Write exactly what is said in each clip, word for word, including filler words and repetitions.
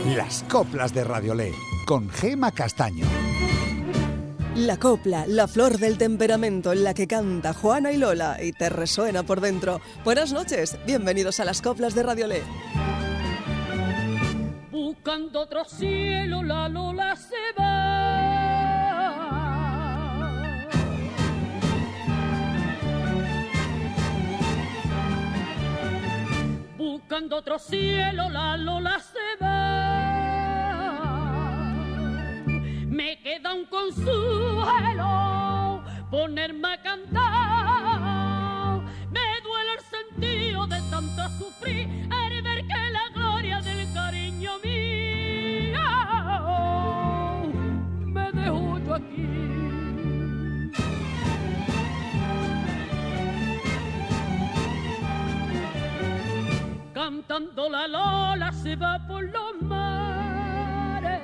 Las coplas de Radiolé, con Gema Castaño. La copla, la flor del temperamento en la que canta Juana y Lola y te resuena por dentro. Buenas noches, bienvenidos a las coplas de Radiolé. Buscando otro cielo, la Lola se va. Buscando otro cielo, la Lola se va. Me queda un consuelo, ponerme a cantar. Me duele el sentido de tanto sufrir, al ver que la gloria del cariño mío me dejó yo aquí. Cantando la Lola se va por los mares,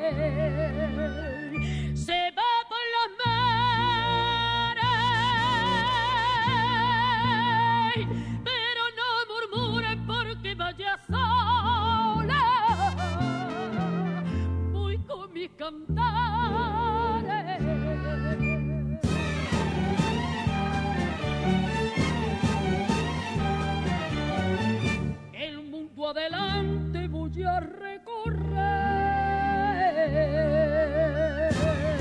se va por los mares, pero no murmuren porque vaya sola, voy con mis cantares. El mundo adelante voy a recorrer.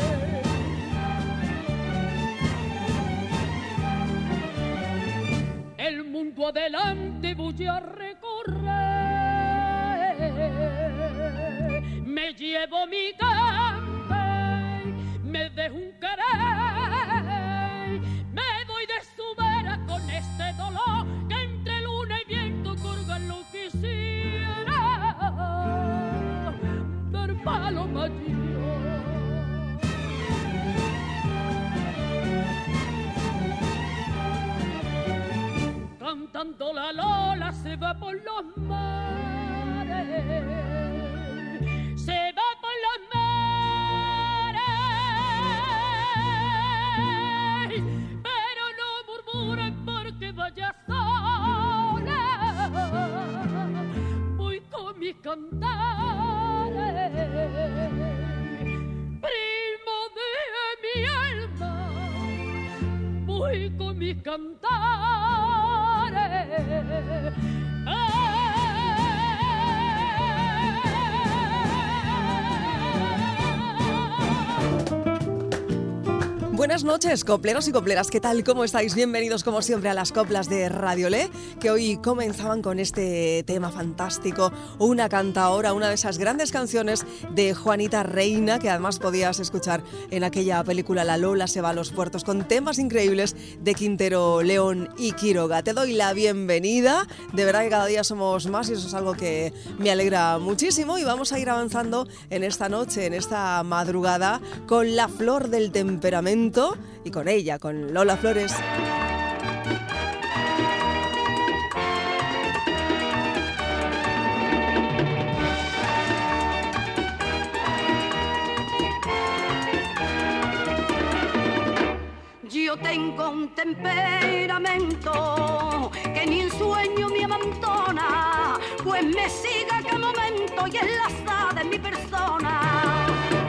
El mundo adelante voy a recorrer. Me llevo mi cante, me dejo un querer. Me voy de su vera con este dolor que entre luna y viento colgan lo quisiera del palo mayor. Cantando la Lola se va por los mares, se va por los mares, pero no murmuren porque vaya sola, voy con mis cantares. Primo de mi alma, voy con mis cantares. Buenas noches, copleros y copleras, ¿qué tal? ¿Cómo estáis? Bienvenidos como siempre a las coplas de Radiolé, que hoy comenzaban con este tema fantástico, una cantaora, una de esas grandes canciones de Juanita Reina, que además podías escuchar en aquella película La Lola se va a los puertos, con temas increíbles de Quintero, León y Quiroga. Te doy la bienvenida, de verdad que cada día somos más y eso es algo que me alegra muchísimo, y vamos a ir avanzando en esta noche, en esta madrugada, con la flor del temperamento y con ella, con Lola Flores. Yo tengo un temperamento que ni en sueño me abandona, pues me sigue a cada momento y enlazada en mi persona.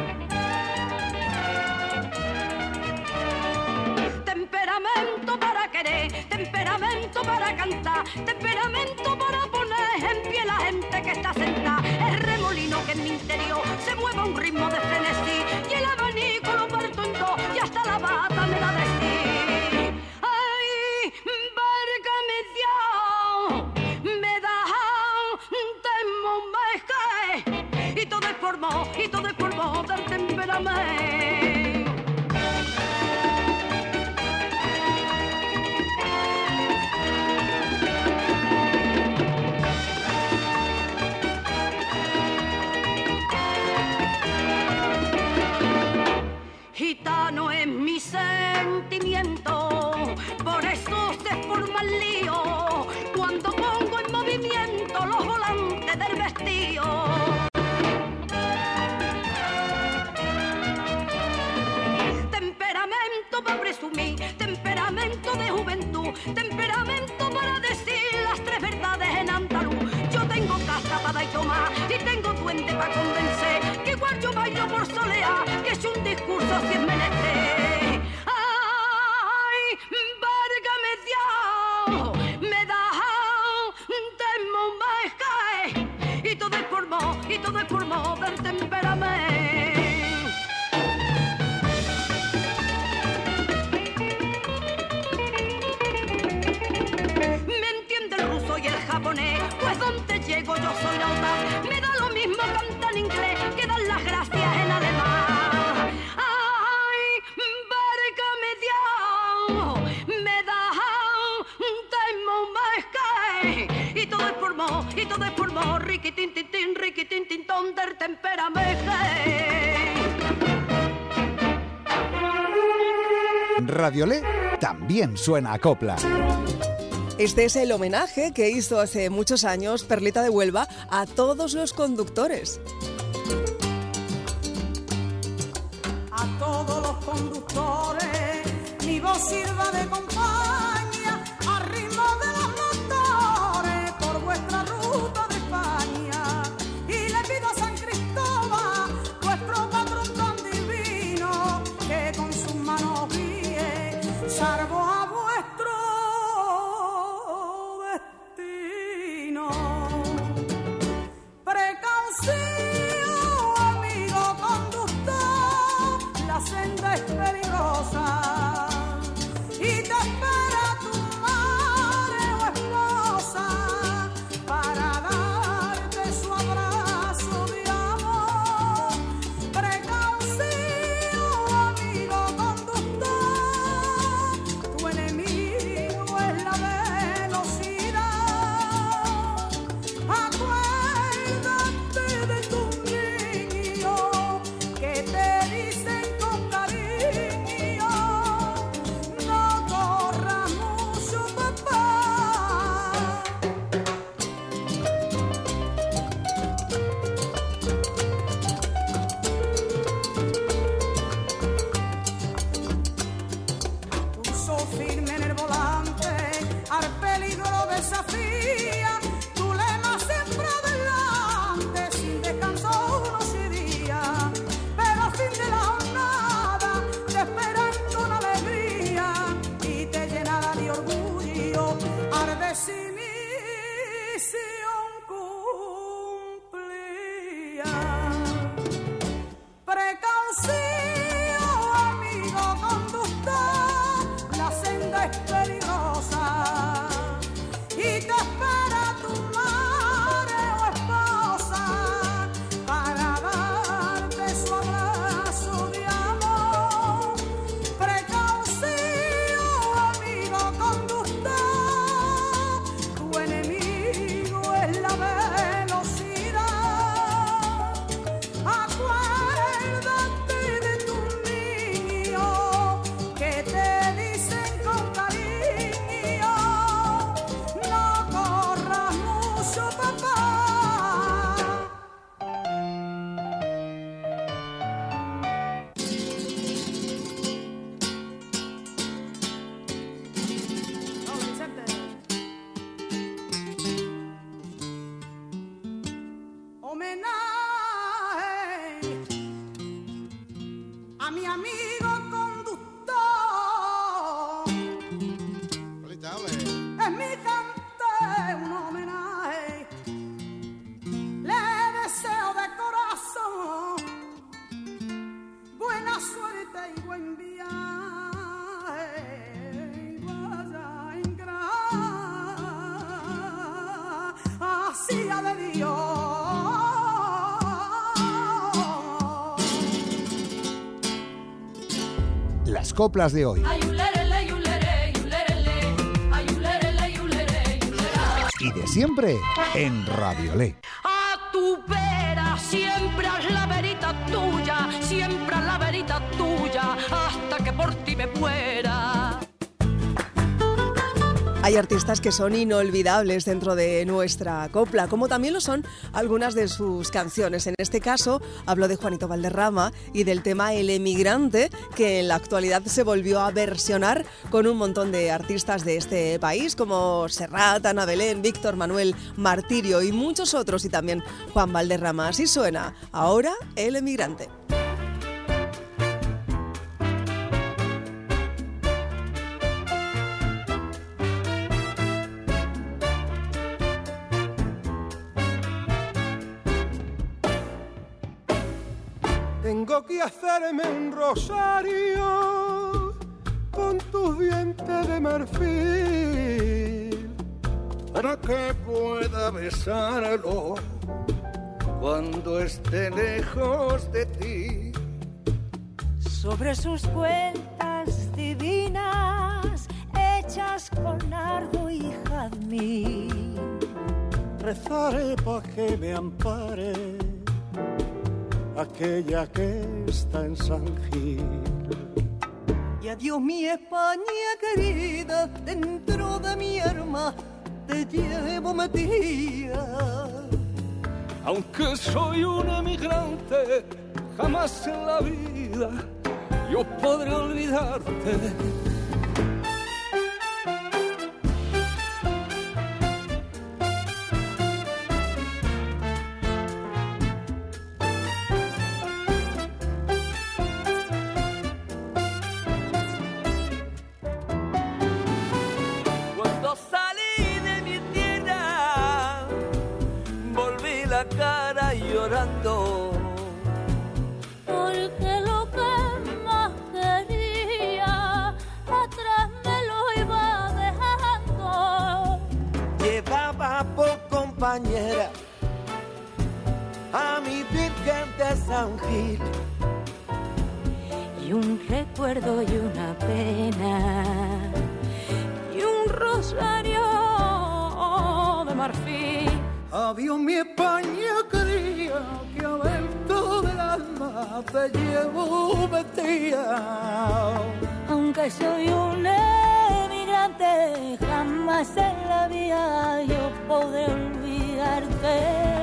Temperamento para querer, temperamento para cantar, temperamento para poner en pie la gente que está sentada. El remolino que en mi interior se mueve a un ritmo de frenesí, y el abanico lo parto en dos y hasta la bata me da de sí. Ay, barca mi Dios, me da temo me cae, y todo es polvo, y todo es polvo del temperamento. Gitano es mi sentimiento, por eso se forma el lío cuando pongo en movimiento los volantes del vestido. recursos si es menester. Ay, válgame Dios, me da temo me cae, y todo es por mo, y todo es por mo del temperamento. Pues donde llego yo soy la otra. Me da lo mismo cantar en inglés que dar las gracias en alemán. Ay, válgame Dios, me da temo me cae, y todo es por mo, y todo es por mo, riqui tin tin tin, riqui tin tin ton del temperamento. Radiolé también suena a copla. Este es el homenaje que hizo hace muchos años Perlita de Huelva a todos los conductores. A todos los conductores, mi voz sirva de compañía, al ritmo de los motores, por vuestra ruta de España. Y le pido a San Cristóbal, vuestro patrón tan divino, que con sus manos guíe, salvo a vuestro senda es peligrosa y te espera tu madre o esposa para darte su abrazo de amor. Precaución, amigo conductor, tu enemigo es la velocidad. Acuérdate de tu niño que te dice firme en el volante, al peligro desafía, tu lema siempre adelante, sin descanso noche y día, pero al fin de la jornada te esperan con alegría y te llenará de orgullo al decir misión cumplida. Precaución, amigo conductor, la senda es peligrosa y te espera tu madre o esposa para darte su abrazo de amor. Precaución, amigo conductor, tu enemigo es la velocidad. Acuérdate de tu niño que te dicen con cariño, no corras mucho, papá. Homenaje a mi amigo conductor, es mi cante un homenaje, le deseo de corazón buena suerte y buen viaje, y vaya en gracia de Dios. Las coplas de hoy y de siempre en Radiolé. A tu vera siempre haz la verita tuya, siempre haz la verita tuya, hasta que por ti me muera. Hay artistas que son inolvidables dentro de nuestra copla, como también lo son algunas de sus canciones. En este caso, hablo de Juanito Valderrama y del tema El Emigrante, que en la actualidad se volvió a versionar con un montón de artistas de este país, como Serrat, Ana Belén, Víctor Manuel, Martirio y muchos otros, y también Juan Valderrama. Así suena ahora El Emigrante. tengo que hacerme un rosario con tus dientes de marfil para que pueda besarlo cuando esté lejos de ti. Sobre sus cuentas divinas hechas con nardo y jazmín, rezaré pa' que me ampare aquella que está en San Gil. Y adiós mi España querida, dentro de mi alma te llevo metida. Aunque soy un emigrante, jamás en la vida yo podré olvidarte. Cuando salí de mi tierra, volví la cara llorando. Porque lo que más quería atrás me lo iba dejando. Llevaba por compañera a mi Virgen de San Gil. y un recuerdo y una pena y un rosario de marfil. Adiós mi España querida, que adentro del alma te llevo vestida. Aunque soy un emigrante, jamás en la vida yo podré olvidarte.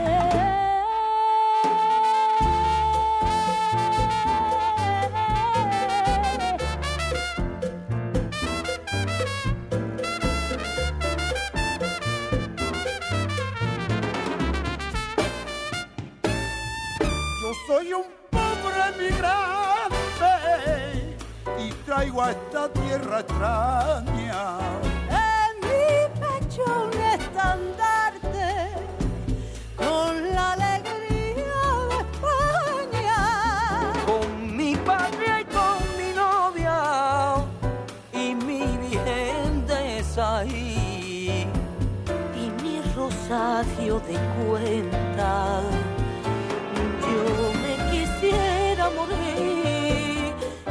Soy un pobre emigrante y traigo a esta tierra extraña En mi pecho un estandarte con la alegría de España. Con mi patria y con mi novia y mi Virgen de Saí Y mi rosario de cuenta. Yo me quisiera morir.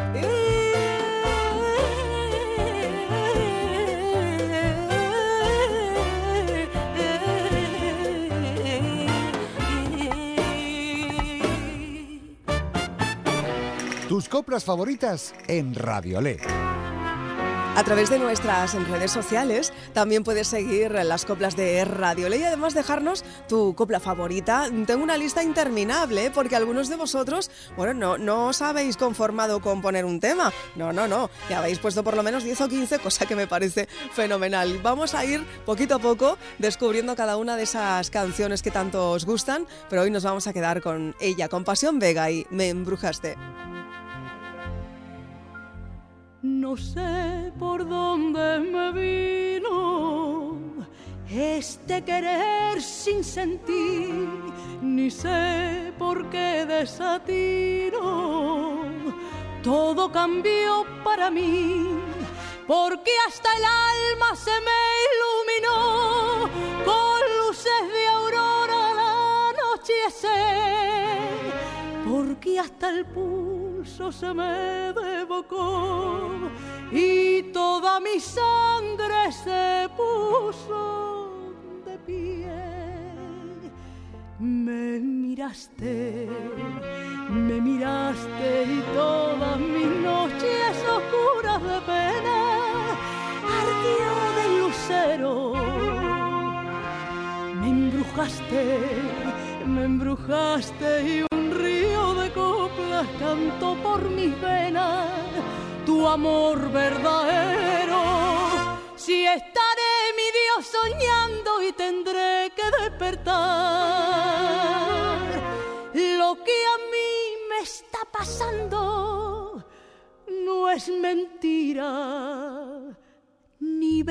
Tus coplas favoritas en Radiolé. A través de nuestras redes sociales también puedes seguir las coplas de Radiolé y además dejarnos tu copla favorita. Tengo una lista interminable porque algunos de vosotros, bueno, no, no os habéis conformado con poner un tema. No, no, no. Ya habéis puesto por lo menos diez o quince, cosa que me parece fenomenal. Vamos a ir poquito a poco descubriendo cada una de esas canciones que tanto os gustan, pero hoy nos vamos a quedar con ella, con Pasión Vega y Me Embrujaste. No sé por dónde me vino este querer sin sentir, ni sé por qué desatino. Todo cambió para mí, porque hasta el alma se me iluminó con luces de aurora al anochecer, porque hasta el pulso se me devocó y toda mi sangre se puso de pie. Me miraste, me miraste y todas mis noches oscuras de pena ardió del lucero. Me embrujaste, me embrujaste y un río de coplas cantó por mis venas tu amor verdadero. Si estaré, mi Dios, soñando y tendré que despertar, lo que a mí me está pasando no es mentira ni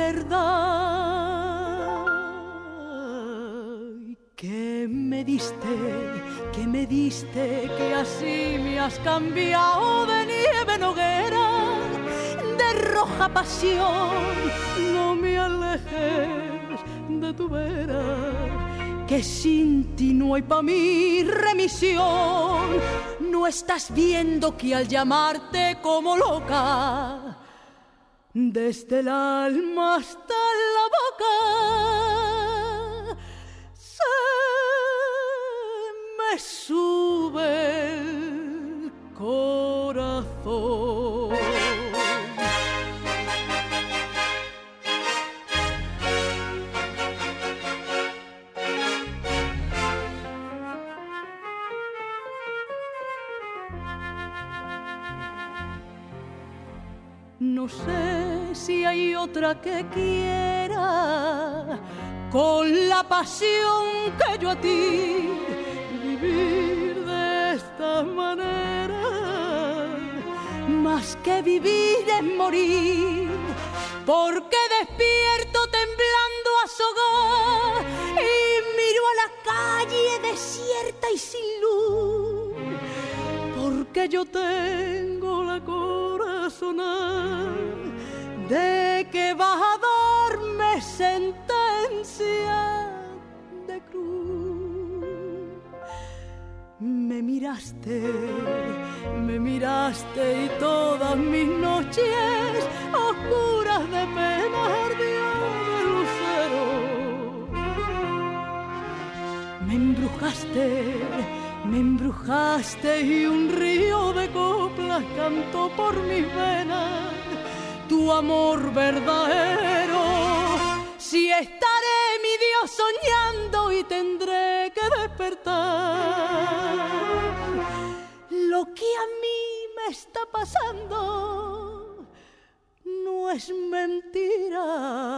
verdad. ¿Qué me diste? que me diste, que así me has cambiado de nieve en hoguera, de roja pasión. No me alejes de tu vera, que sin ti no hay pa' mí remisión. No estás viendo que al llamarte como loca, desde el alma hasta la boca, se me sube el corazón. No sé si hay otra que quiera con la pasión que yo a ti, vivir de esta manera, más que vivir es morir, porque despierto temblando a su hogar y miro a la calle desierta y sin luz, porque yo tengo la corazonada de que bajador me sentencia de cruz. Me miraste, me miraste y todas mis noches oscuras de pena ardían de lucero. Me embrujaste, me embrujaste y un río de coplas cantó por mis venas tu amor verdadero. Si estaré, mi Dios, soñando y tendré que despertar, lo que a mí me está pasando no es mentira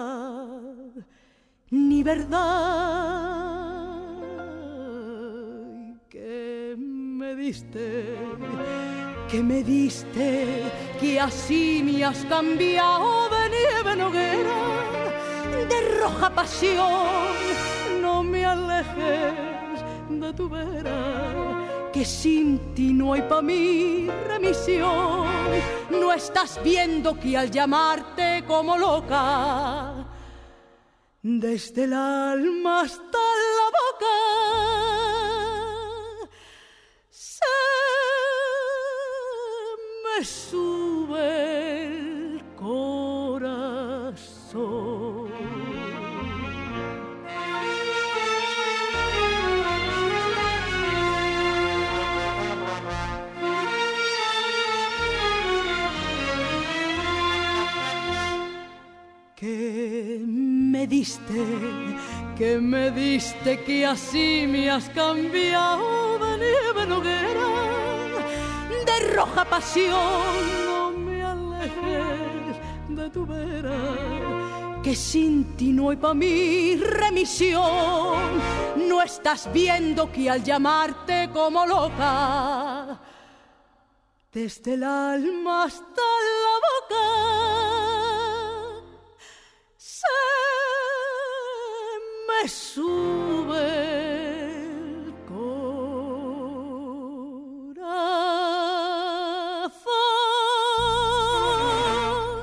ni verdad. Que me diste, que me diste, que así me has cambiado de nieve en hoguera, de roja pasión. No me alejes de tu vera, que sin ti no hay pa' mí remisión. No estás viendo que al llamarte como loca, desde el alma hasta la boca, me sube el corazón. Que me diste, que me diste, que así me has cambiado de nieve en hoguera, de roja pasión. No me alejes de tu vera, que sin ti no hay pa' mí remisión. No estás viendo que al llamarte como loca, desde el alma hasta la boca, se me sube el corazón.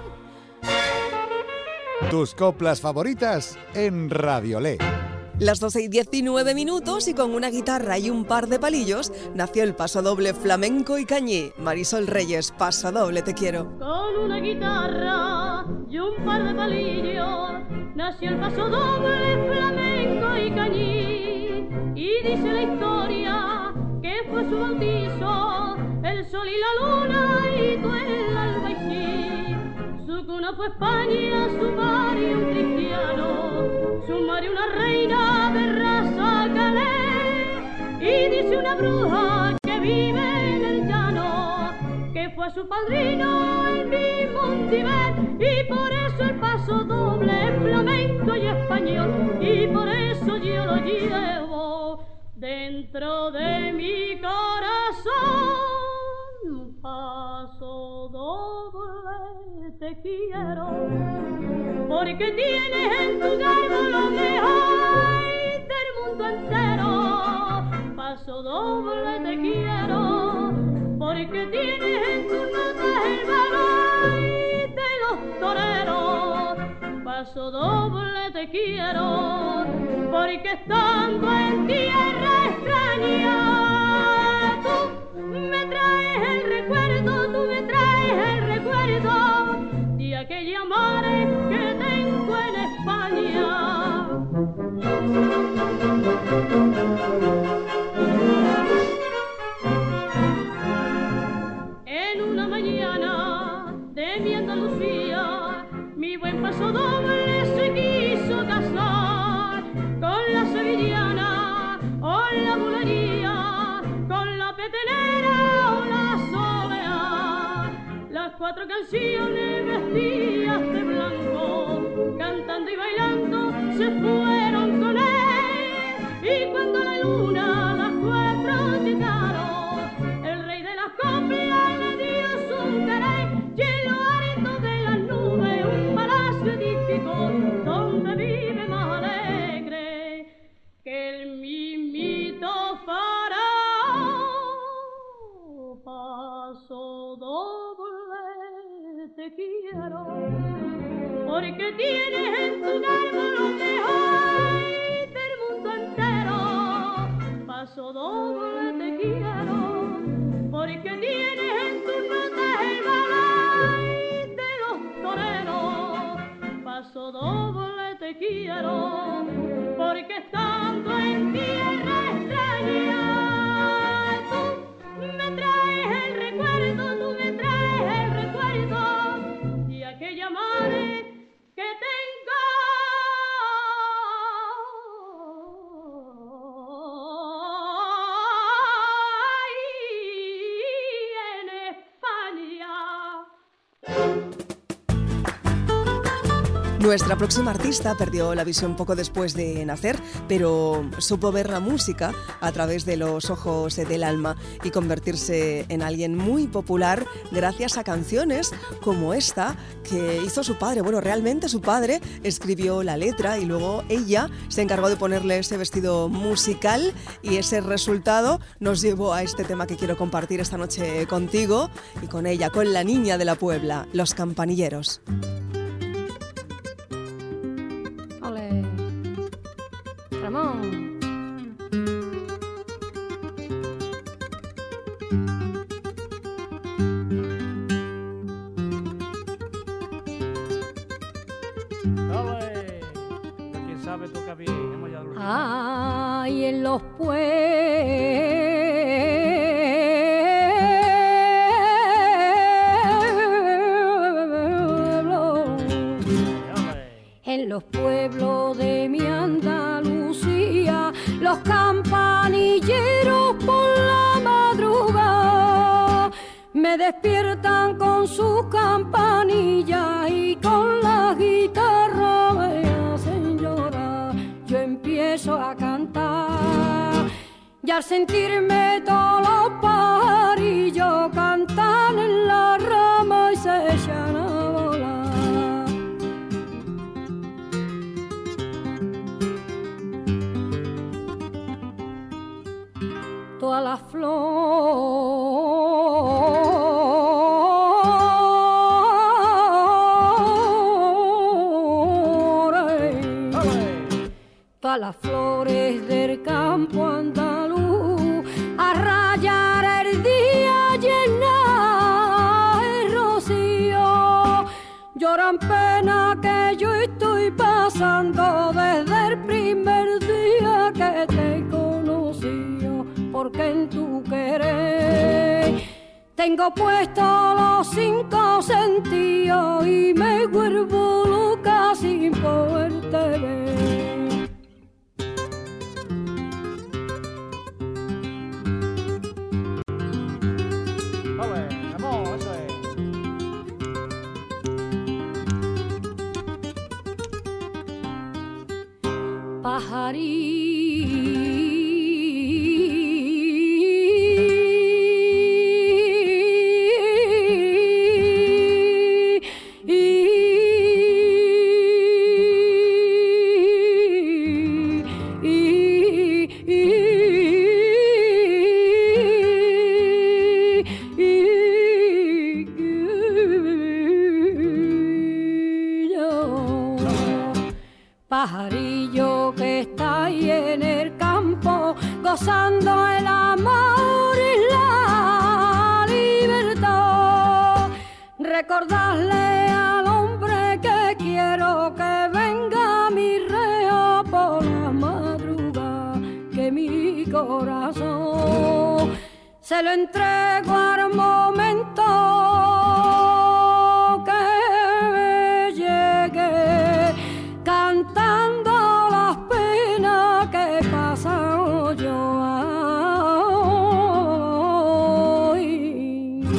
Tus coplas favoritas en Radiolé. Las doce y diecinueve minutos y con una guitarra y un par de palillos nació el pasodoble flamenco y cañí. Marisol Reyes, pasodoble te quiero. Con una guitarra y un par de palillos nació el pasodoble flamenco y cañí. Y dice la historia que fue su bautizo el sol y la luna y tú el albaicín. Su cuna fue España, su madre un cristiano, su madre una reina de raza calé. Y dice una bruja que vive en el llano que fue su padrino el mismo Tibet. Y por eso el paso doble flamenco y español, y por eso yo lo llevo dentro de mi corazón. Paso doble te quiero, porque tienes en tu garbo lo mejor del mundo entero. Paso paso doble te quiero, porque tienes en tu nota el valor de los toreros. Paso doble te quiero, porque estando en tierra extraña, tú me traes el recuerdo, tú me traes el recuerdo de aquella madre que tengo en España. En una mañana de mi Andalucía, mi buen paso doble se quiso casar con la sevillana o la bulería, con la petenera o la solea. Las cuatro canciones vestidas de blanco, cantando y bailando, se fueron con él. Y cuando la luna las cuatro llegaron, el rey de las coplas le dio su querer, y en lo alto de las nubes un palacio edificó, donde vive más alegre que el mismito faraón. Paso doble te quiero, porque tienes en tu árbol lo mejor del mundo entero. Paso doble te quiero, porque tienes en tu nota el valor de los toreros. Paso doble te quiero, porque estando en tierra extraña, tú me traes el recuerdo, tú me traes el recuerdo de aquella madre que tengo en España. Nuestra próxima artista perdió la visión poco después de nacer, pero supo ver la música a través de los ojos del alma y convertirse en alguien muy popular gracias a canciones como esta que hizo su padre. Bueno, realmente su padre escribió la letra y luego ella se encargó de ponerle ese vestido musical, y ese resultado nos llevó a este tema que quiero compartir esta noche contigo y con ella, con la niña de la Puebla, Los Campanilleros. Ramón. Dale, quién sabe toca bien, hemos ya lo Ay, en los pueblos, en los pueblos de mi Andalucía, los campanilleros por la madrugada me despiertan con sus campanillas y con la guitarra me hacen llorar. Yo empiezo a cantar y al sentirme todos los pajarillos cantan en la rama y se echan a volar. Todas las flores, todas las flores del campo andaluz, a rayar el día llena el rocío, lloran pena que yo estoy pasando desde el primer día que te conocí. Porque en tu querer tengo puestos los cinco sentidos y me vuelvo loca sin poderte ver. Vale, amor, eso es. Pajarí recordarle al hombre que quiero que venga mi rea por la madrugada, que mi corazón se lo entrego al momento que llegue, cantando las penas que he pasado yo hoy.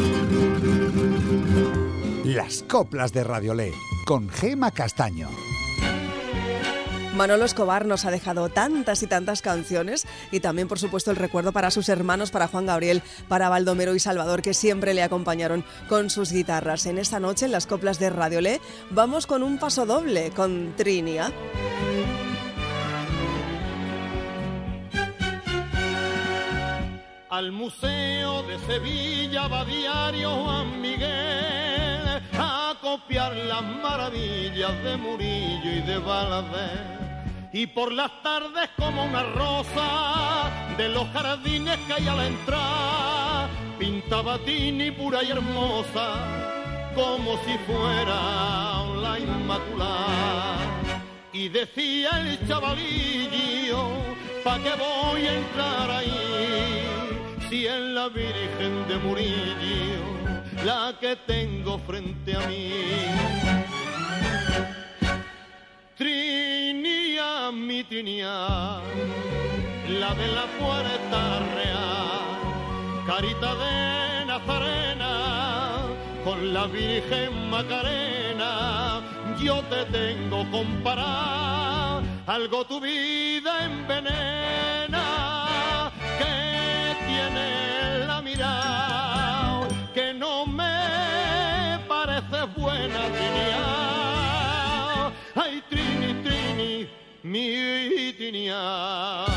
Las coplas de Radiolé, con Gema Castaño. Manolo Escobar nos ha dejado tantas y tantas canciones y también, por supuesto, el recuerdo para sus hermanos, para Juan Gabriel, para Baldomero y Salvador, que siempre le acompañaron con sus guitarras. En esta noche, en las coplas de Radiolé, vamos con un paso doble con Trinia. Al Museo de Sevilla va diario Juan Miguel a copiar las maravillas de Murillo y de Balaguer. Y por las tardes como una rosa de los jardines que hay a la entrada, pintaba Tini pura y hermosa como si fuera la Inmaculada. Y decía el chavalillo, ¿pa' qué voy a entrar ahí? Si es la Virgen de Murillo la que tengo frente a mí. Trinia, mi Trinia, la de la Puerta Real, carita de Nazarena, con la Virgen Macarena, yo te tengo comparada, algo tu vida envenena, que tiene la mirada, que no me parece buena, Trinia. Ay, Trini, Trini, mi Trinia.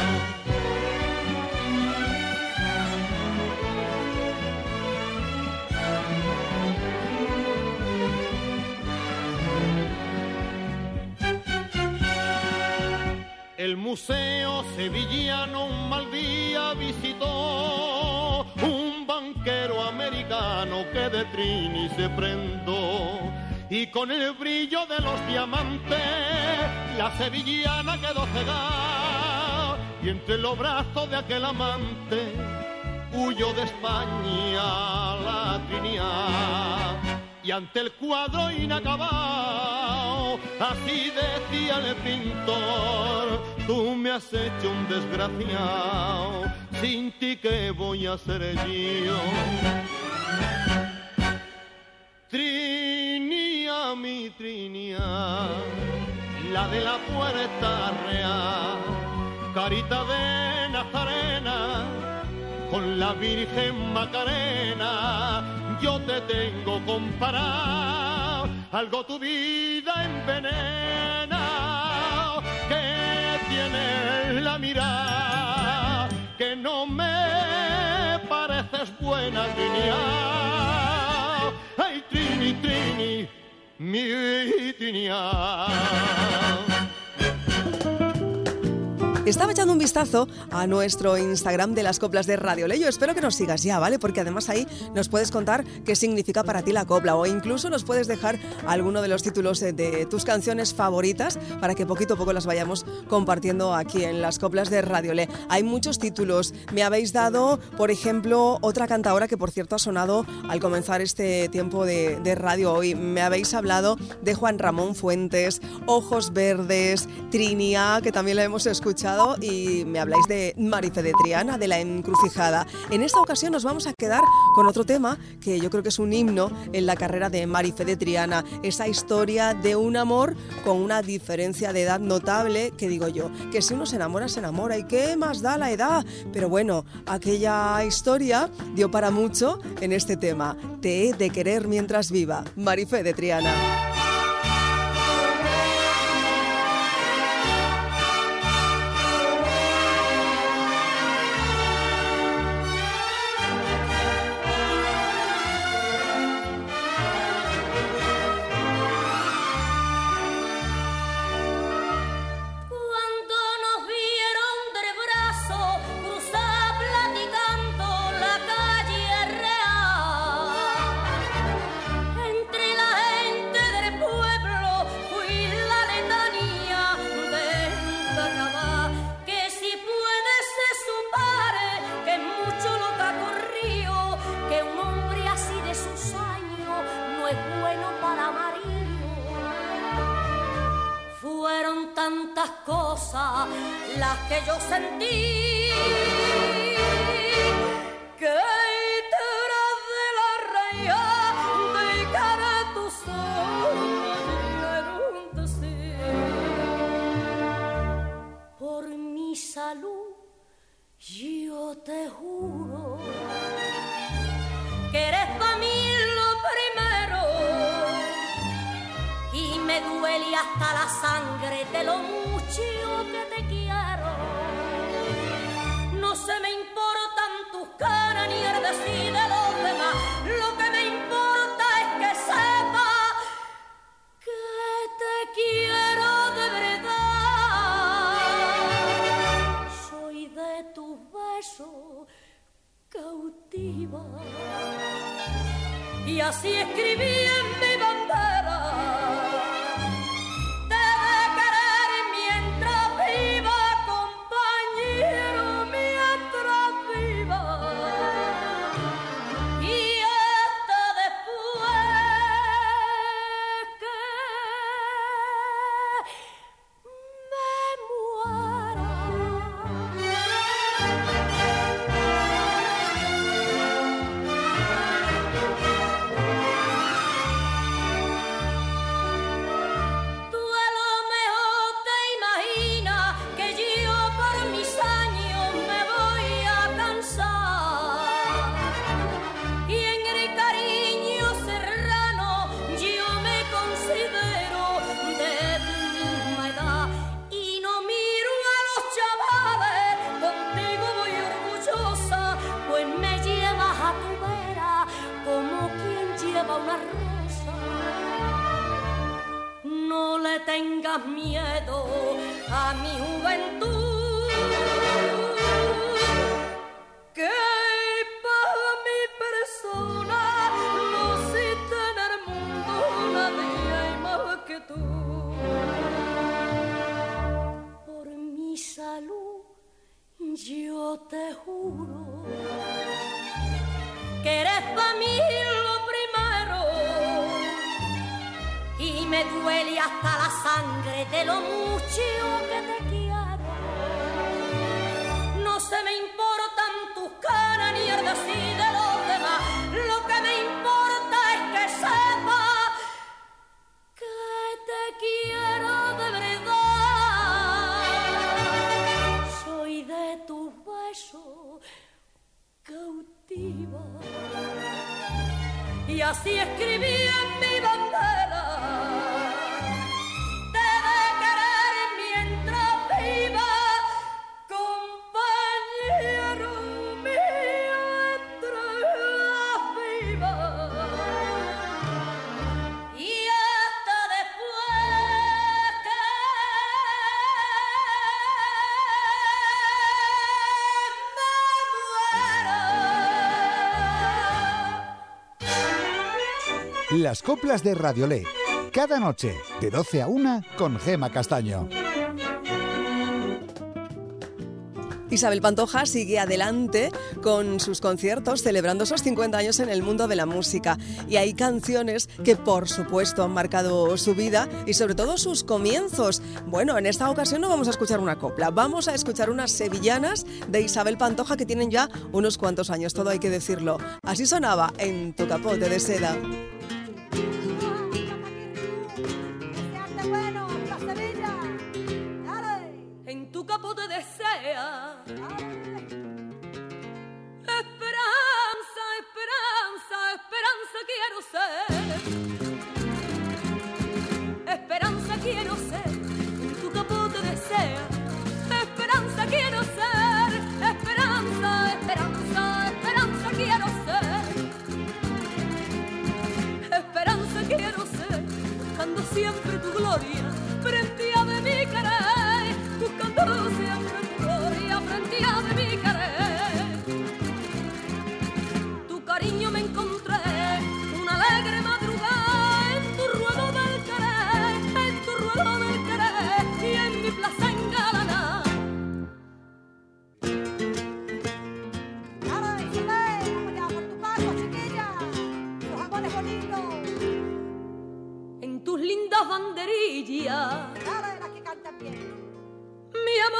El museo sevillano un mal día visitó un banquero americano que de Trini se prendó. Y con el brillo de los diamantes la sevillana quedó cegada, y entre los brazos de aquel amante huyó de España la Trinia. Y ante el cuadro inacabado así decía el pintor: tú me has hecho un desgraciado, sin ti ¿qué voy a hacer yo? Trinia, mi Trinia, la de la Puerta Real, carita de Nazarena, con la Virgen Macarena, yo te tengo comparado, algo tu vida envenena, que tiene la mirada, que no me pareces buena, Trinia. Ay, Trini, Trini, mi Trinia. Estaba echando un vistazo a nuestro Instagram de las coplas de Radiolé. Yo espero que nos sigas ya, ¿vale? Porque además ahí nos puedes contar qué significa para ti la copla, o incluso nos puedes dejar alguno de los títulos de, de tus canciones favoritas para que poquito a poco las vayamos compartiendo aquí en las coplas de Radiolé. Hay muchos títulos. Me habéis dado, por ejemplo, otra cantadora que por cierto ha sonado al comenzar este tiempo de, de radio hoy. Me habéis hablado de Juan Ramón Fuentes, Ojos Verdes, Trinia, que también la hemos escuchado, y me habláis de Marife de Triana, de La Encrucijada. En esta ocasión nos vamos a quedar con otro tema que yo creo que es un himno en la carrera de Marife de Triana, esa historia de un amor con una diferencia de edad notable, que digo yo, que si uno se enamora, se enamora, y qué más da la edad, pero bueno, aquella historia dio para mucho en este tema. Te he de querer mientras viva, Marife de Triana. Entre las que yo sentí, que tras de la reina de cara tus ojos llegaron de ser. Por mi salud yo te juro que eres pa' mí lo primero, y me duele hasta la sangre de lo mucho que te quiero. No se me importan tus caras ni el decir de los demás, lo que me importa es que sepa que te quiero de verdad. Soy de tus besos cautiva, y así escribí en mi bandera, te de querer mientras viva, compañero, mientras viva, y hasta después que me muera. No le tengas miedo a mi juventud, que para mi persona no existe en el mundo nadie más que tú. Por mi salud yo te juro que eres para mí lo primero, y me duele hasta la sangre de lo mucho que te quiero. No se me importan tus caras ni el decir de los demás, lo que me importa es que sepa que te quiero de verdad. Soy de tus besos cautiva, y así escribí en mi bandera, te de querer mientras viva, compañero, mientras viva, y hasta después que Las coplas de Radiolé, cada noche de doce a una con Gema Castaño. Isabel Pantoja sigue adelante con sus conciertos celebrando esos cincuenta años en el mundo de la música, y hay canciones que por supuesto han marcado su vida y sobre todo sus comienzos. Bueno, en esta ocasión no vamos a escuchar una copla, vamos a escuchar unas sevillanas de Isabel Pantoja que tienen ya unos cuantos años, todo hay que decirlo. Así sonaba En tu capote de seda. En tu capote de seda, esperanza, esperanza, esperanza quiero ser. Esperanza quiero ser, en tu capote de seda. Esperanza quiero ser, esperanza, esperanza, esperanza quiero ser. Esperanza quiero ser, buscando siempre tu gloria, frente a de mi querer, buscando siempre tu gloria, frente a de mi querer. Tu cariño me encontré, una alegre madrugada, en tu ruedo del querer, en tu ruedo del querer, y en mi plaza engalanada. Ahora, Isabel, vamos ya por tu paso, chiquilla, los amores bonitos. En tus lindas banderillas, Dale, las que cantan bien. mi amor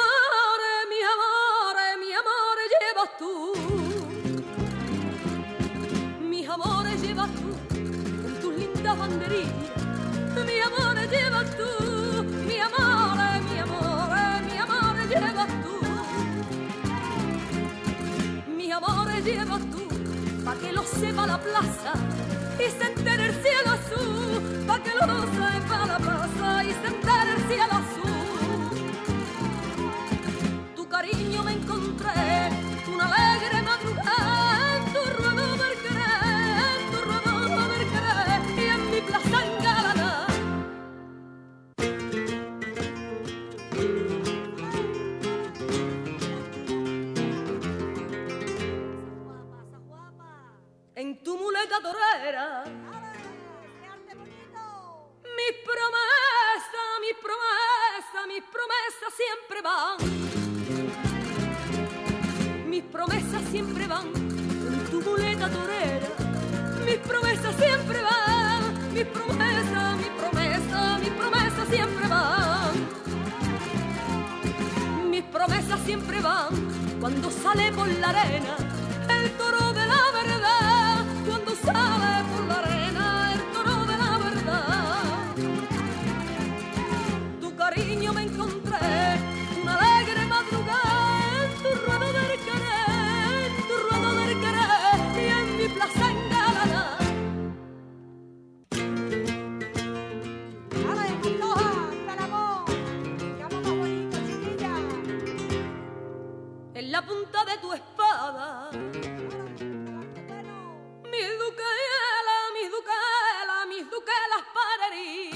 pa' que lo sepa la plaza y se entere el cielo azul, pa' que lo sepa la plaza y se entere el cielo azul. Tu cariño me encontré, una alegre madrugada, en tu ruedo del querer, en tu ruedo del querer, y en mi plaza engalanada. En tu muleta torera, mis promesas, mis promesas, mis promesas siempre van. Mis promesas siempre van. En tu muleta torera, mis promesas siempre van. Mis promesas, mis promesas, mis promesas siempre van. Mis promesas siempre van. Cuando sale por la arena el toro de la verdad, cuando sale por la arena el toro de la verdad. Tu cariño me encontré, una alegre madrugada, en tu ruedo del querer, en tu ruedo del querer, y en mi plaza engalanada. ¡Dale, Pantoja! ¡Viva el amor! ¡Llama más bonito, chiquilla! En la punta de tu espada, mi duquela, mi duquela, mis duquelas para herir,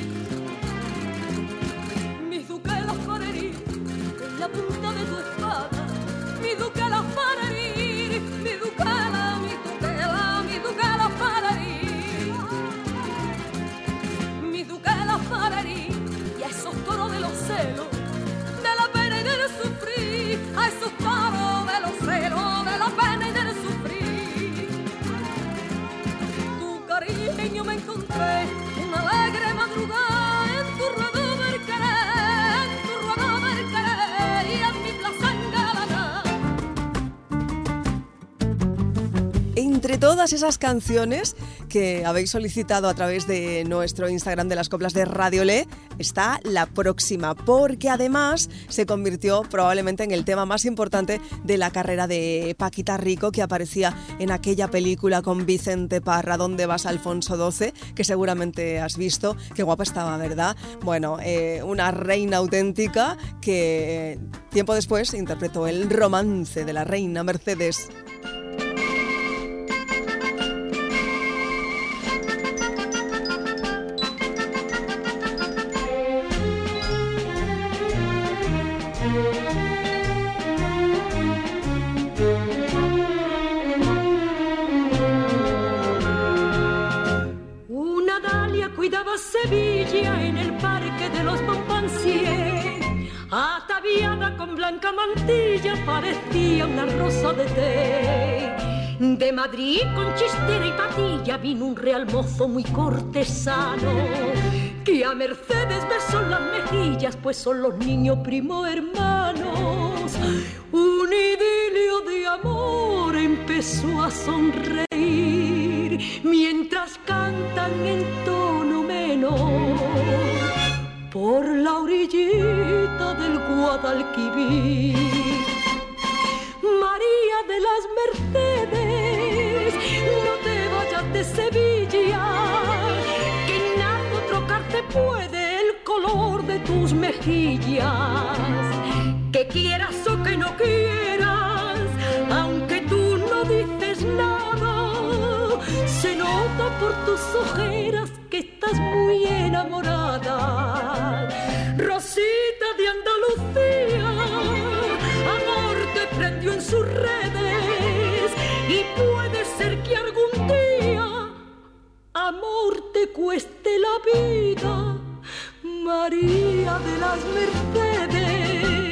mis duquelas para herir, en la punta de tu espada, mis duquelas para herir, mi duquela, mi duquela, mis duquelas para herir, mis duquelas para herir, y a esos toros de los celos, de la pena y del sufrir, a esos toros de los celos, de la pena y del sufrir. Cariño me encontré, una alegre madrugada, en tu ruedo del querer, en tu ruedo del querer, y en mi plaza engalanada. Entre todas esas canciones que habéis solicitado a través de nuestro Instagram de las Coplas de Radiolé, está la próxima, porque además se convirtió probablemente en el tema más importante de la carrera de Paquita Rico, que aparecía en aquella película con Vicente Parra, ¿Dónde vas, Alfonso doce?, que seguramente has visto. Qué guapa estaba, ¿verdad? Bueno, eh, una reina auténtica que tiempo después interpretó el romance de la reina Mercedes. Una dalia cuidaba Sevilla en el parque de los Montpensier, ataviada con blanca mantilla, parecía una rosa de té. De Madrid con chistera y patilla vino un real mozo muy cortesano, que a Mercedes besó las mejillas, pues son los niños primo hermanos. Un idilio de amor empezó a sonreír mientras cantan en tono menor por la orillita del Guadalquivir. María de las Mercedes, no te vayas de Sevilla, que nada trocarte puede el color de tus mejillas. Que quieras o que no quieras, aunque tú no dices nada, se nota por tus ojeras que estás muy enamorada. Rosita de Andalucía, amor te prendió en sus redes, y puede ser que algún día amor te cueste la vida, María de las Mercedes.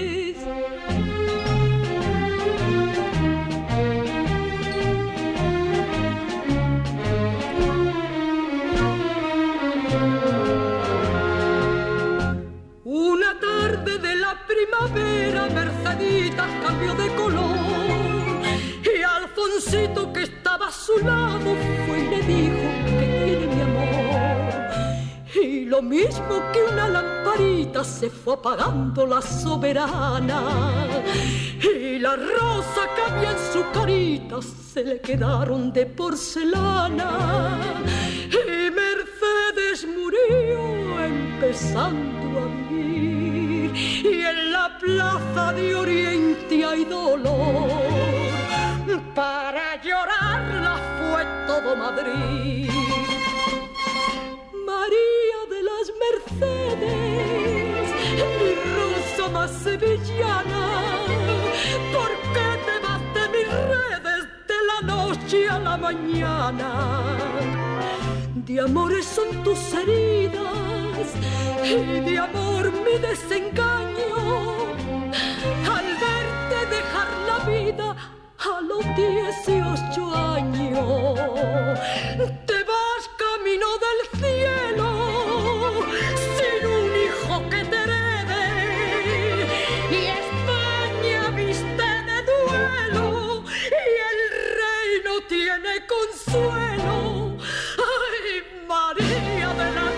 Una tarde de la primavera, Merceditas cambió de color, y Alfonsito, que estaba a su lado, fue y le dijo que tiene mi amor. Y lo lo mismo que una lamparita se fue apagando la soberana, y la rosa que había en su carita se le quedaron de porcelana, y Mercedes murió empezando a vivir, y en la plaza de Oriente hay dolor, para llorarla fue todo Madrid. María de las Mercedes, mi rosa más sevillana, ¿por qué te vas de mis redes de la noche a la mañana? De amores son tus heridas y de amor mi desengaño, al verte dejar la vida a los dieciocho años. Te vas camino del cielo sin un hijo que te herede, y España viste de duelo y el rey no tiene consuelo. ¡Ay, María de las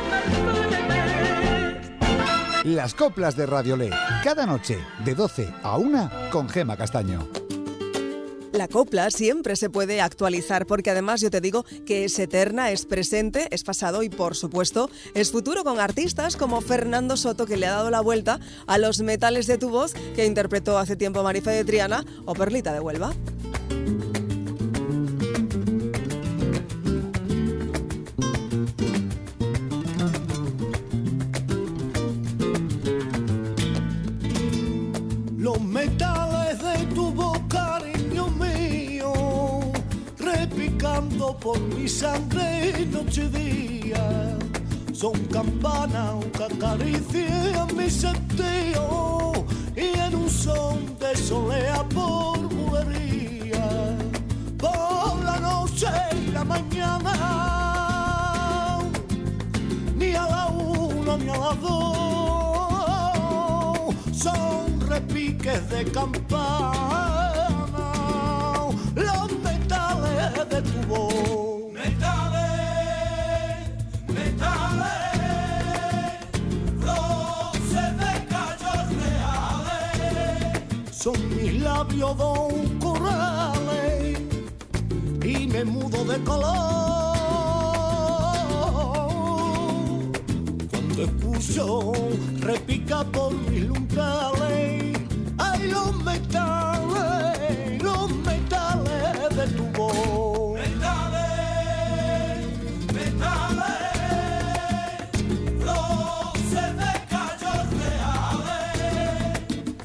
Mercedes! Las coplas de Radiolé, cada noche de doce a una con Gema Castaño. La copla siempre se puede actualizar porque además yo te digo que es eterna, es presente, es pasado y por supuesto es futuro, con artistas como Fernando Soto, que le ha dado la vuelta a los metales de tu voz, que interpretó hace tiempo Marife de Triana, o Perlita de Huelva. Los metales de tu voz, cariño mío, repicando por mi sangre noche y día, son campanas que acarician mi sentido, y en un son de solea por bulería, por la noche y la mañana, ni a la una ni a las dos, son repiques de campana, los metales de tu voz. Metales, metales, roces de callos reales, son mis labios dos corrales, y me mudo de color cuando escucho repica por mis lumbrales. Ay, los metales, los metales de tu voz. Metales, metales, roces de callos reales,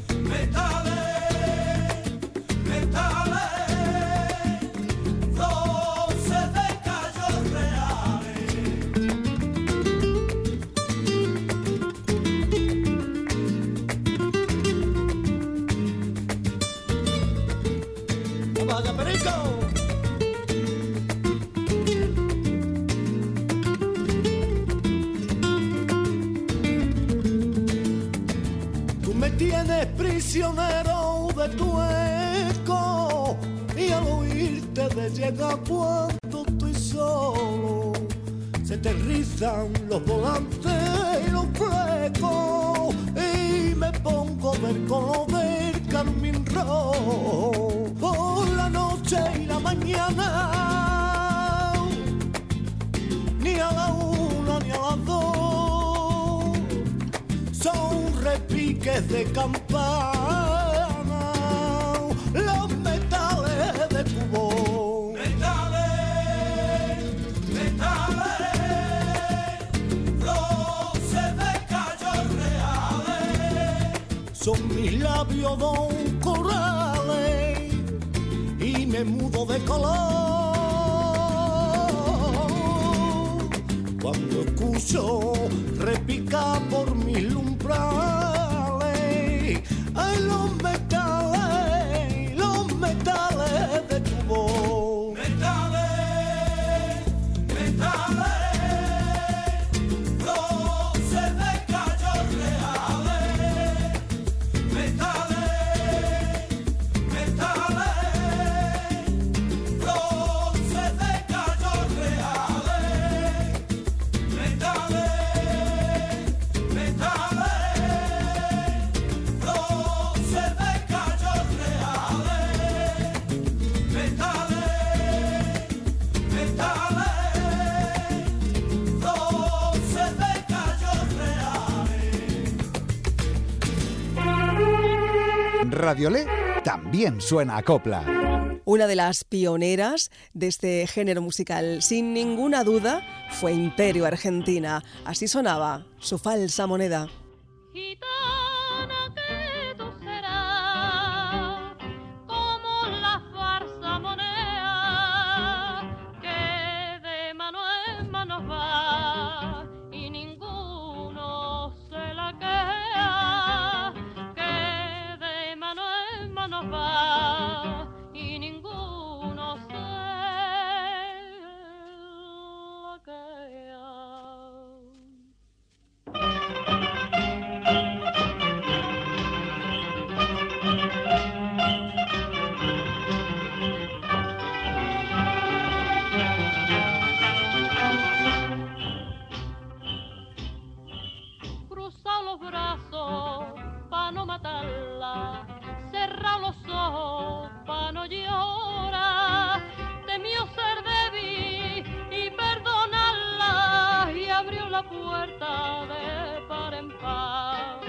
metales, metales, roces de callos reales. ¡Vaya, perico! Tú me tienes prisionero de tu eco, y al oírte de llega cuando estoy solo, se te rizan los volantes y los flecos, y me pongo del color del carmín rojo, por la noche y la mañana, ni a la una ni a las dos, son repiques de campana, los metales de tu voz. Metales, metales, roces de callos reales, son mis labios dos corrales, y me mudo de color cuando escucho repicar por mis lumbrales. Ay, los metales, los metales de tu voz. Metales, metales, roces de callos reales, metales, metales, roces de callos reales, metales, Radiolé también suena a copla. Una de las pioneras de este género musical, sin ninguna duda, fue Imperio Argentina. Así sonaba su falsa moneda. Gitana que tú serás, como la farsa moneda, que de mano en mano va y ninguno se la queda, que de mano en mano va y ninguno se la queda. Cruza los brazos pa' no matarla, cerra los ojos pa' no llorar, temió ser débil y perdonarla y abrió la puerta de par en par.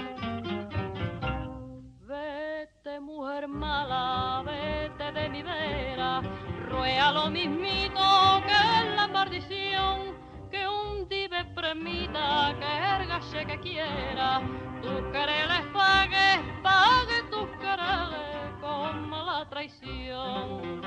Vete mujer mala, vete de mi vera, ruega lo mismito que es la maldición, que un dive permita que ergache que quiera, tus quereles pague, pague tus quereles con mala traición.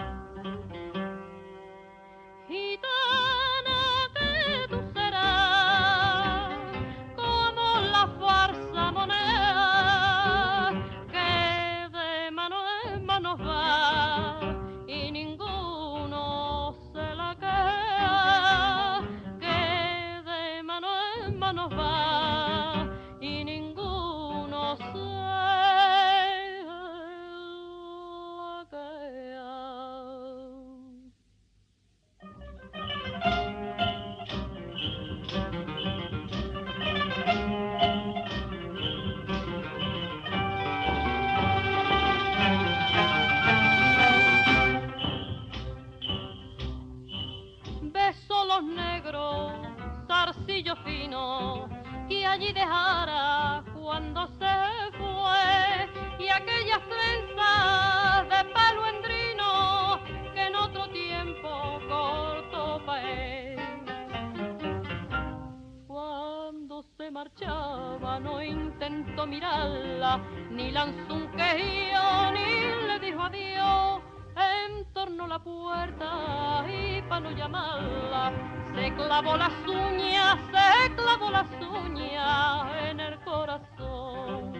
Gitana que tú serás, como la farsa moneda, que de mano en mano va y ninguno se la queda, que de mano en mano va y ninguno se la queda. Beso los negros, zarcillo fino, y allí dejara cuando se fue, y aquellas trenzas de pelo endrino que en otro tiempo cortó pa' él. Cuando se marchaba no intentó mirarla, ni lanzó un quejío, ni le dijo adiós. Entornó la puerta y pa' no llamarla se clavó las uñas, se clavó las uñas en el corazón.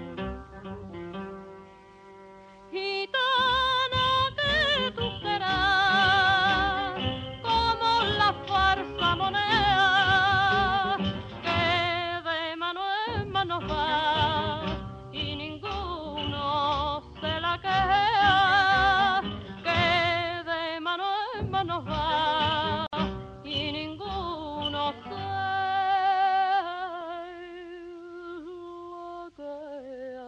Gitana que tú serás, como la farsa moneda, que de mano en mano va y ninguno se la queda, que de mano en mano va y ninguno se la queda.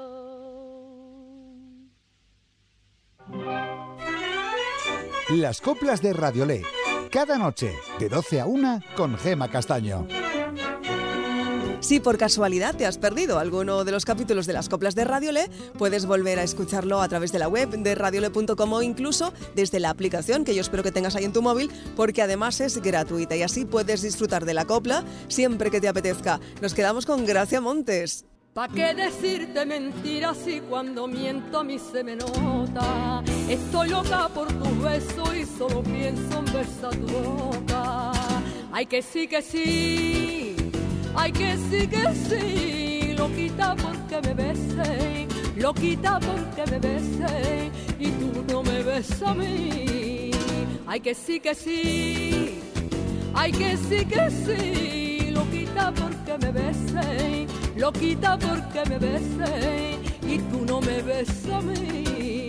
Las coplas de Radiolé, cada noche de doce a una con Gema Castaño. Si por casualidad te has perdido alguno de los capítulos de las coplas de Radiolé, puedes volver a escucharlo a través de la web de radiolé punto com o incluso desde la aplicación que yo espero que tengas ahí en tu móvil, porque además es gratuita y así puedes disfrutar de la copla siempre que te apetezca. Nos quedamos con Gracia Montes. ¿Pa' qué decirte mentiras si cuando miento a mí se me nota? Estoy loca por tus besos y solo pienso en besar tu boca. Ay, que sí, que sí, ay, que sí, que sí, loquita porque me besé, loquita porque me besé y tú no me besas a mí. Ay, que sí, que sí, ay, que sí, que sí, loquita porque me besé, loquita porque me besé y tú no me besas a mí.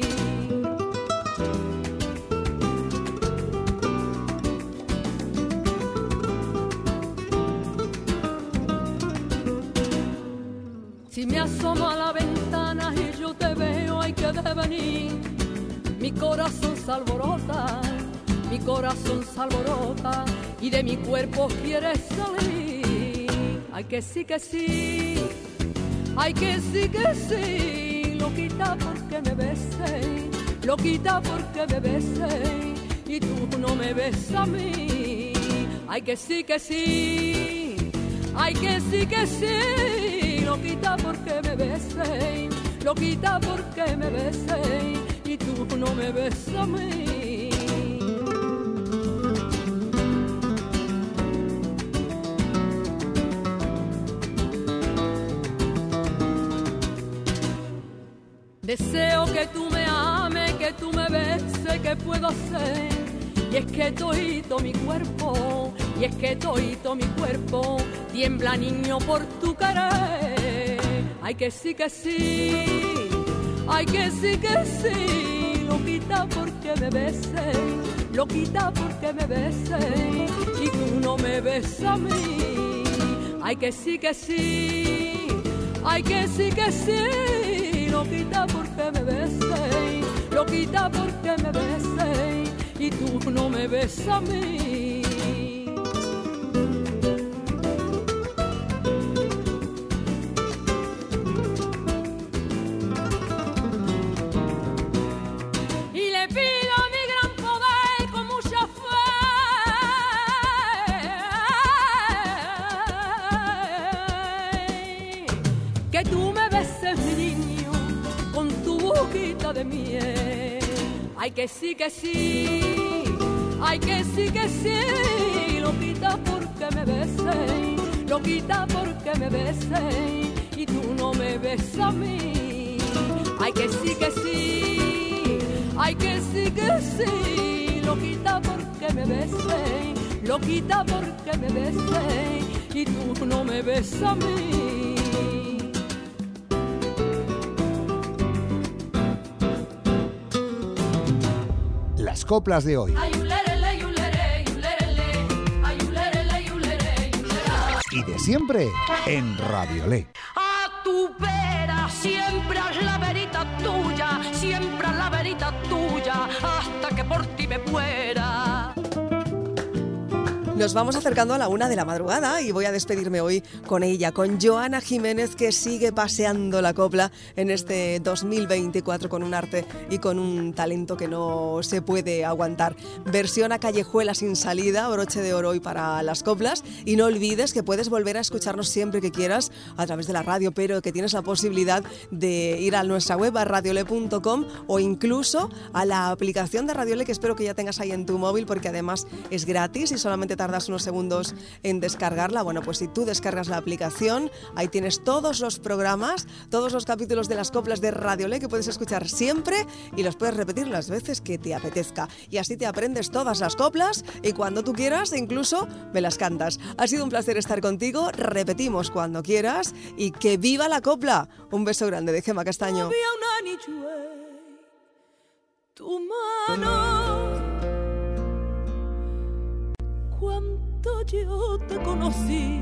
Si me asomo a la ventana y yo te veo, hay que devenir. Mi corazón se alborota, mi corazón se alborota y de mi cuerpo quieres salir. Ay, que sí, que sí, ay, que sí, que sí, loquita loquita porque me besé, loquita porque me besé y tú no me besas a mí. Ay que sí, que sí, ay que sí, que sí, loquita porque me besé, loquita porque me besé y tú no me besas a mí. Deseo que tú me ames, que tú me beses, que puedo hacer. Y es que todito mi cuerpo, y es que todito mi cuerpo tiembla, niño, por tu querer. Ay que sí, que sí, ay que sí, que sí, loquita porque me besé, loquita porque me besé y tú no me besas a mí. Ay que sí, que sí, ay que sí, que sí, loquita porque me besé, loquita porque me besé y tú no me besas a mí. Y le pido a mi gran poder con mucha fe que tú me beses, mi niño, con tu boquita de miel. Ay que sí, que sí, ay que sí, que sí, loquita porque me besé, loquita porque me besé y tú no me besas a mí. Ay que sí, que sí, ay que sí, que sí, loquita porque me besé, loquita porque me besé y tú no me besas a mí. Las coplas de hoy. Y de siempre en Radiolé. A tu vera, siempre haz la verita tuya, siempre haz la verita tuya, hasta que por ti me muera. Nos vamos acercando a la una de la madrugada y voy a despedirme hoy con ella, con Joana Jiménez, que sigue paseando la copla en este dos mil veinticuatro con un arte y con un talento que no se puede aguantar. Versión a callejuela sin salida, broche de oro hoy para las coplas. Y no olvides que puedes volver a escucharnos siempre que quieras a través de la radio, pero que tienes la posibilidad de ir a nuestra web, a radiolé punto com, o incluso a la aplicación de Radiolé, que espero que ya tengas ahí en tu móvil, porque además es gratis y solamente tardas unos segundos en descargarla. Bueno, pues si tú descargas la aplicación, ahí tienes todos los programas, todos los capítulos de las coplas de Radiolé que puedes escuchar siempre y los puedes repetir las veces que te apetezca. Y así te aprendes todas las coplas y cuando tú quieras incluso me las cantas. Ha sido un placer estar contigo, repetimos cuando quieras y que viva la copla. Un beso grande de Gemma Castaño. Había un anichue, tu mano, cuando yo te conocí,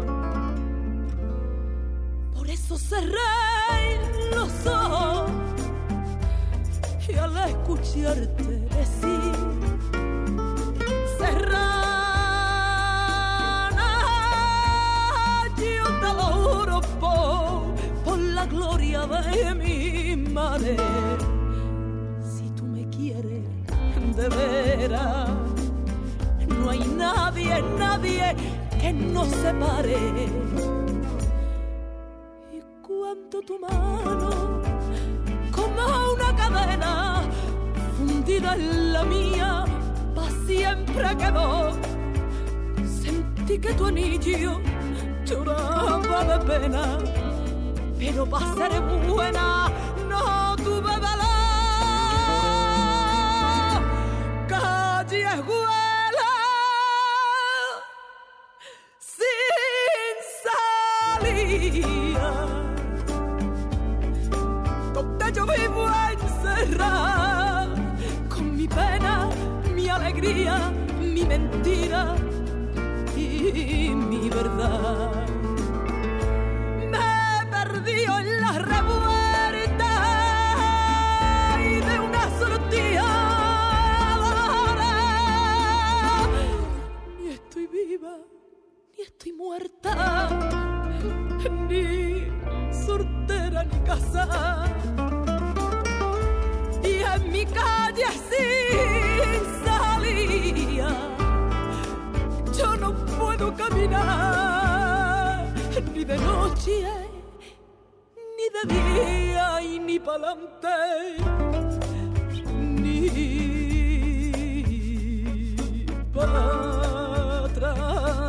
por eso cerré los ojos y al escucharte decir, serrana, yo te adoro por, por la gloria de mi madre. Si tú me quieres de veras, no hay nadie, nadie que nos separe. Y cuando tu mano, como una cadena, fundida en la mía, pa' siempre quedó. Sentí que tu anillo lloraba de pena, pero pa' ser buena no tuve valor. Callejuela sin salida, donde yo vivo encerrada, con mi pena, mi alegría, mi mentira y mi verdad. Me perdí en la revuelta y de una sortija ni estoy muerta, ni soltera ni casada. mi calle sin salida. Yo no puedo caminar ni de noche, ni de día y ni pa'lante, ni para atrás.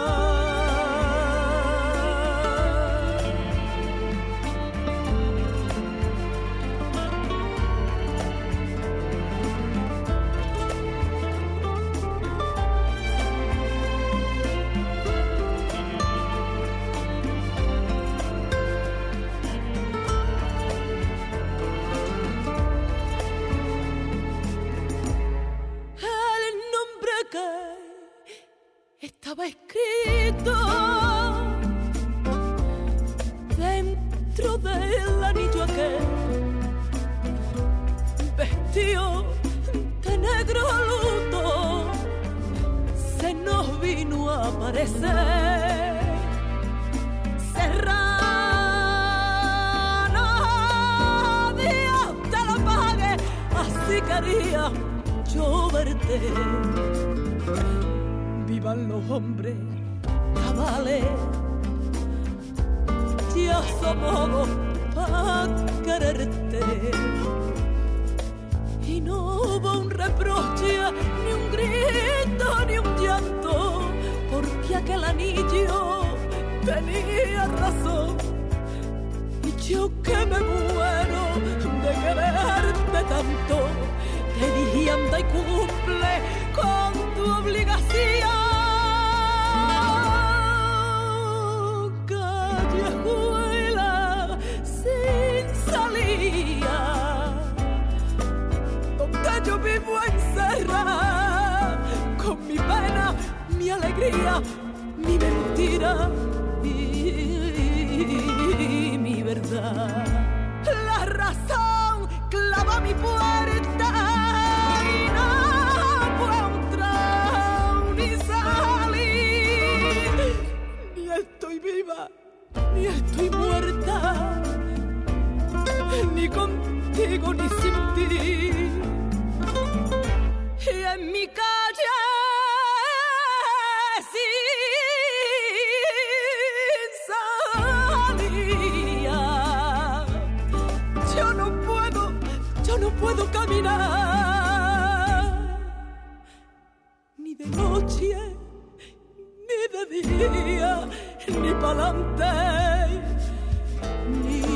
Estaba escrito dentro del anillo aquel, vestido de negro luto, se nos vino a aparecer. Serrano, Dios te lo pague, así quería yo verte. Vivan los hombres cabales, ya somos dos para quererte. Y no hubo un reproche, ni un grito, ni un llanto, porque aquel anillo tenía razón. Y yo que me muero de quererte tanto, te dije anda y cumple con tu obligación. Callejuela sin salida, donde yo vivo encerrada, con mi pena, mi alegría, mi mentira y, y mi verdad. La razón clava mi puerta y no puedo entrar ni salir. Ni estoy viva, ni estoy muerta, ni contigo ni sin ti. Y en mi calle no puedo caminar ni de noche, ni de día, ni pa'lante, ni,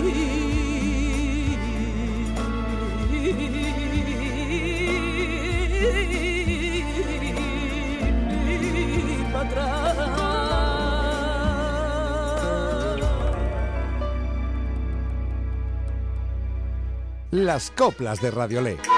ni para atrás. Las coplas de Radiolé.